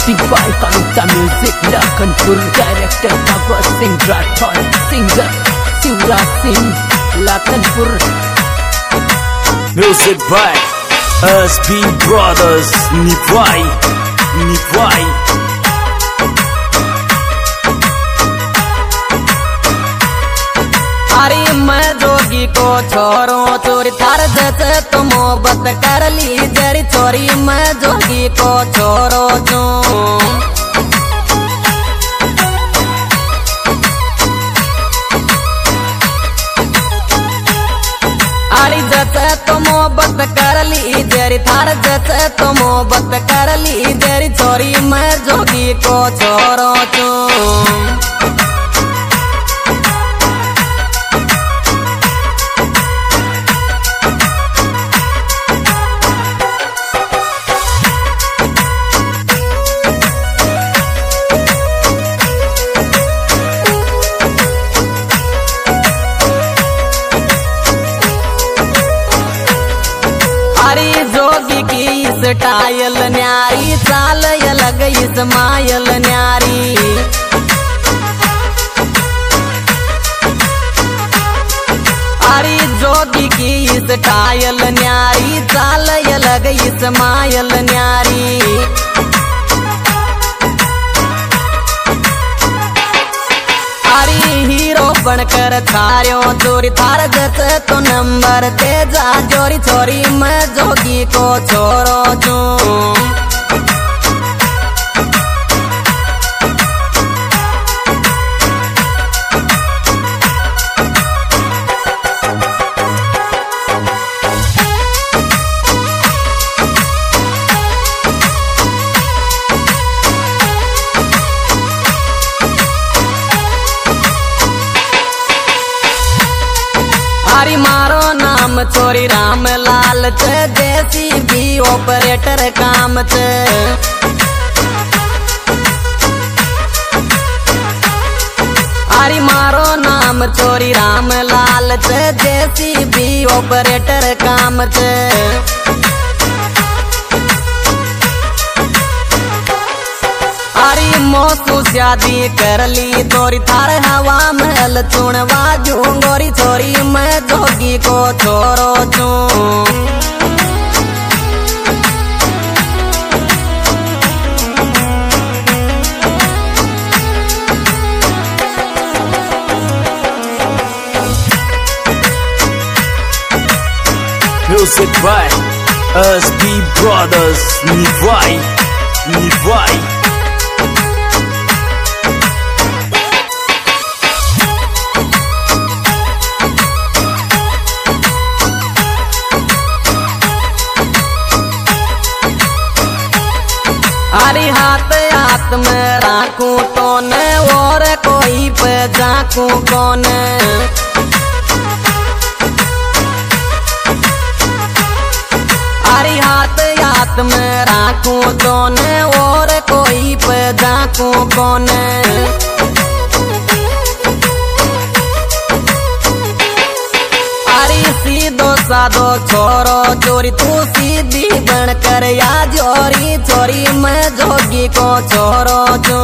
Recording by Kaluta Music Lakhanpur. Director Bhagwat Singh Rathod. Singer Shivraj Singh Lakhanpur. Music by SB Brothers. Nivai. अरे मैं जोगी को छोरो चोरी थार जैसे तो मोहब्बत कर ली जरी चोरी मैं जोगी को छोरो चू अरे जैसे तो मोहब्बत कर ली जरी थार जैसे तो मोहब्बत कर ली जरी चोरी मैं जोगी को छोरो चू जोगी की स्टाइल न्यारी चाल अलग इस्माइल न्यारी अरे जोगी की स्टाइल न्यारी चाल अलग इस्माइल न्यारी हीरो बनकर थार्यो चोरी थार जैसे तो नंबर तेजा जोरी चोरी मैं जोगी को छोरो चू हरी मारो नाम चोरी राम लाल चे देसी भी ऑपरेटर काम चे हरी मारो नाम चोरी राम लाल चे देसी भी ऑपरेटर काम चे मोसू शादी कर ली तोरी थार हवा महल चुनवा गोरी छोरी मैं जोगी को छोरो चू Music by SB Brothers. Nivai. अरे हाथ में राखू तो न और कोई पे जाकू कौन अरे हाथ में राखू तो न और कोई पे जाकू कौन सीधो साधो छोरो चोरी तू सीधी बनकर या जोरी चोरी मैं जोगी को छोरो चू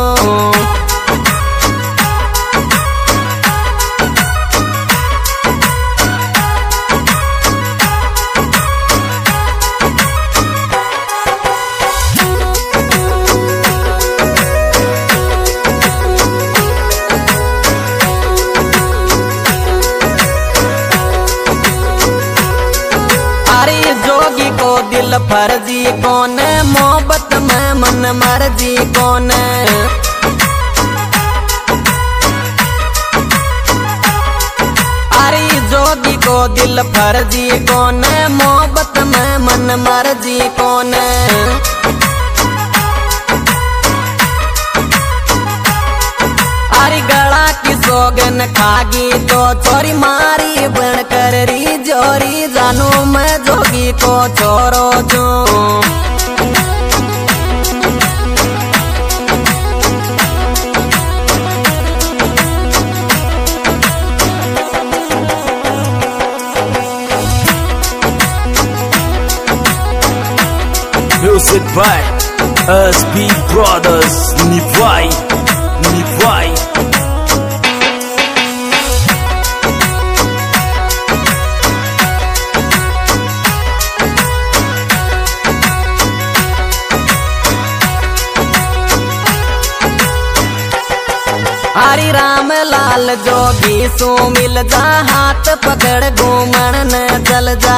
जोगी को दिल फर्जी कौन मोहब्बत में मन मर्जी कौन अरे जोगी को दिल फर्जी कौन मोहब्बत में मन मर्जी कौन अरे गला की सोगन खागी तो चोरी मारी बनकर री जोरी जानू मैं जोगी को छोरो चू Music by SB Brothers Nivai, Nivai. Hari Ram Lal जोगी सो मिल जा, हाथ पकड़ घूमन न चल जा।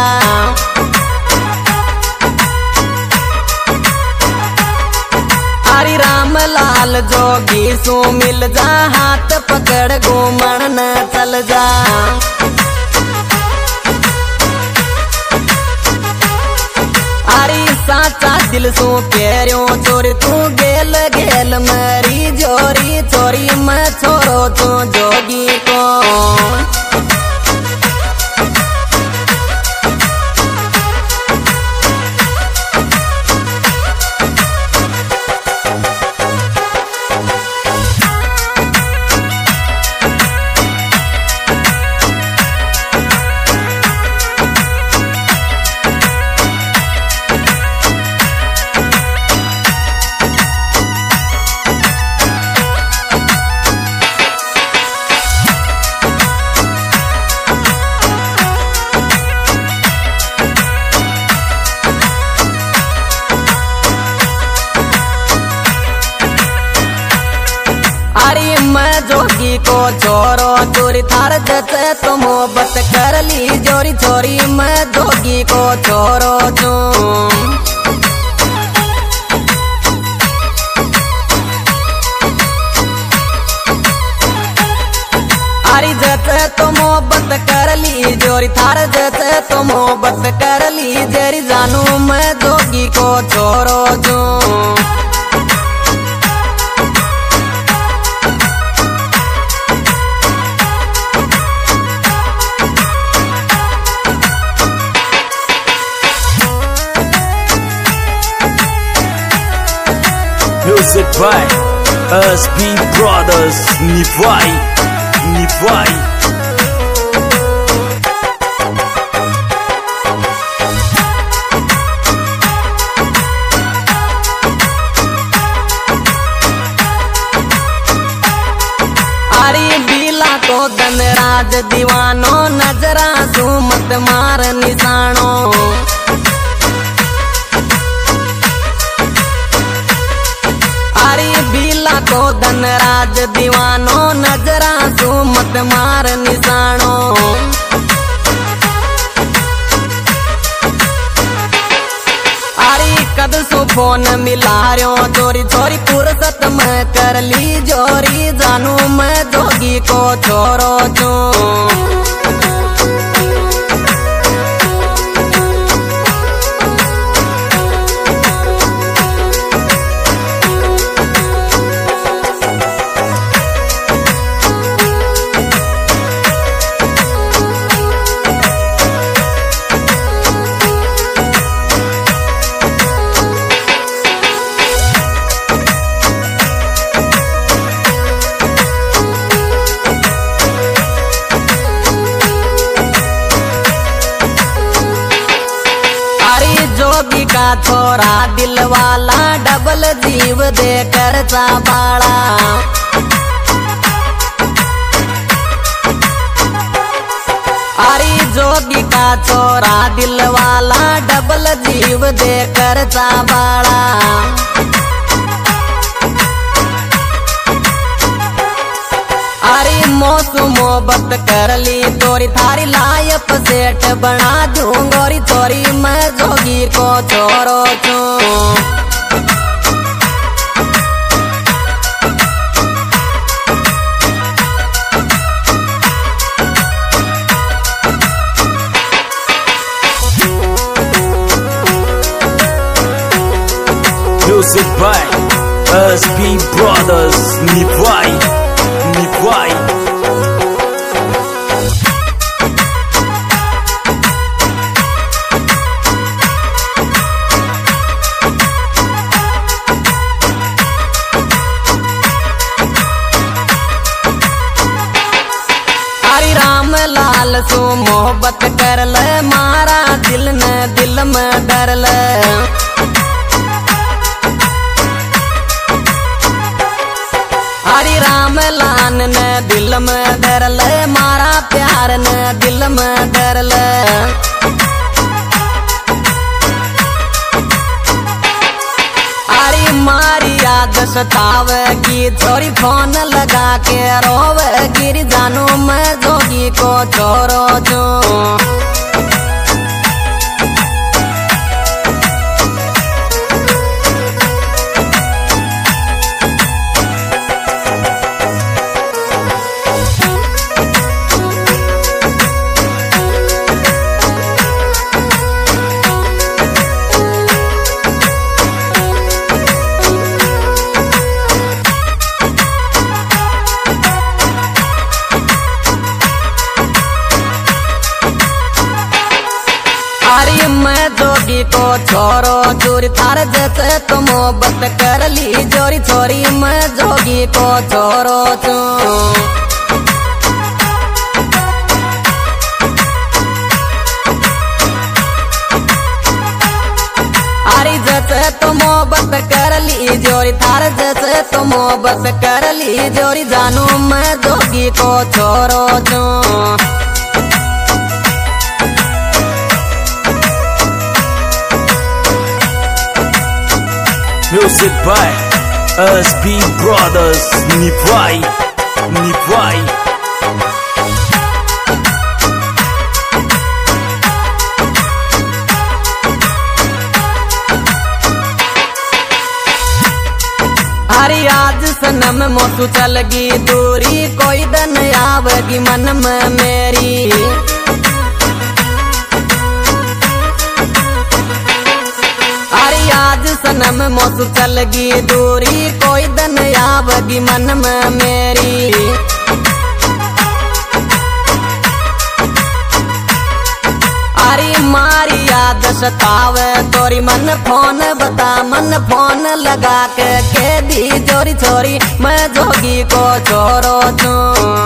हरि राम लाल जोगी सो मिल जा, हाथ पकड़ घूमन न चल जा। हरी साचा दिल सो केरियो चोरी तू गेल गेल मरी जोरी चोरी मैं छोरो तू जोगी को। अरे मैं जोगी को छोरो चोरी थार जैसे तो मोहब्बत कर ली जोरी चोरी मैं जोगी को छोरो चू। अरे जैसे तो मोहब्बत कर ली जोरी थार जैसे तो मोहब्बत कर ली जेरी जानू मैं जोगी को छोरो चू। Music by SB Brothers Nivai, Nivai. अरे बीला को धनराज दीवानो नजरा सू मत मार निशानो। अरे बीला को धनराज दीवानो नजरा सू मत मार निशानो। अरे कद सो फोन मिला रयो चोरी चोरी फुर्सत में कर ली जोरी जानू मैं जोगी को छोरो चू। जोगी का छोरा दिल वाला डबल जीव दे कर चाबाड़ा। अरे जोगी का छोरा दिल वाला डबल जीव दे कर चाबाड़ा। अरे मौसम मोहब्बत कर ली तोरी थारी लायक सेठ बना दूंगोरी चोरी मैं जोगी को छोरो चू। Music by SB Brothers Nivai, Nivai. लाल सो मोहब्बत कर ले मारा दिल न दिल में डर ले। रामलान ने दिल में धर ले, मारा प्यार ने दिल में धर ले। अरे मारी याद सतावेगी, छोरी फोन लगा के रोवेगी, जानू मैं जोगी को छोरो जो। अरे मैं जोगी को छोरो चोरी, थार जैसे तो मोहब्बत कर ली जोरी छोरी, मैं जोगी को छोरो चो। अरे जैसे तो मोहब्बत कर ली जोरी, थार जैसे तो मोहब्बत कर ली जोरी, जानू मैं जोगी को छोरो चो। Music by SB Brothers Nipwai, Nipwai. अरे आज सनम मोसू चलगी दूरी, कोई दिन आवेगी मन में मेरी। आज सनम मोसू चलगी दूरी, कोई दिन आवेगी मन में मेरी। अरे मारी याद सतावे तोरी, मन फोन बता मन फोन लगा के दी जोरी छोरी, मैं जोगी को छोरो चू।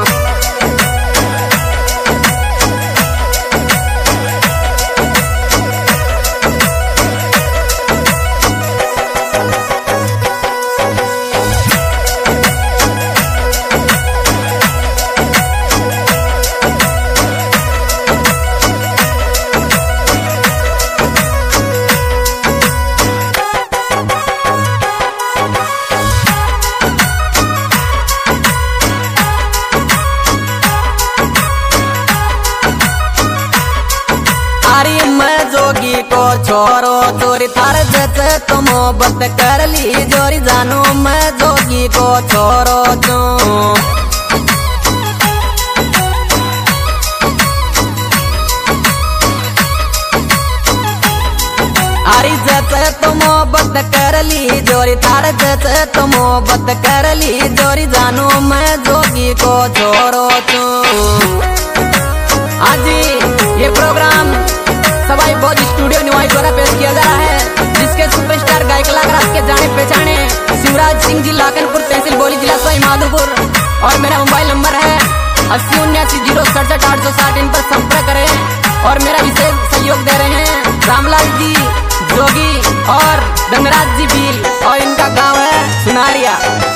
अरे मैं जोगी को छोरो चोरी, थार जैसे तो मोहब्बत कर ली जोरी, जानू मैं जोगी को छोरो चो। अरे जैसे तो मोहब्बत कर ली जोरी, थार जैसे तो मोहब्बत कर ली जोरी, जानू मैं जोगी को छोरो चो। आज ये प्रोग्राम सवाई बोझ स्टूडियो निवाई द्वारा पेश किया जा रहा है, जिसके सुपरस्टार गायक कलाकार के जाने पहचाने शिवराज सिंह जी, लाखनपुर तहसील बोली, जिला सवाई माधोपुर। और मेरा मोबाइल नंबर है 8079067860, इन पर संपर्क करें। और मेरा विशेष सहयोग दे रहे हैं रामलाल जी जोगी और धनराज जी भील, और इनका गांव है सुनारिया।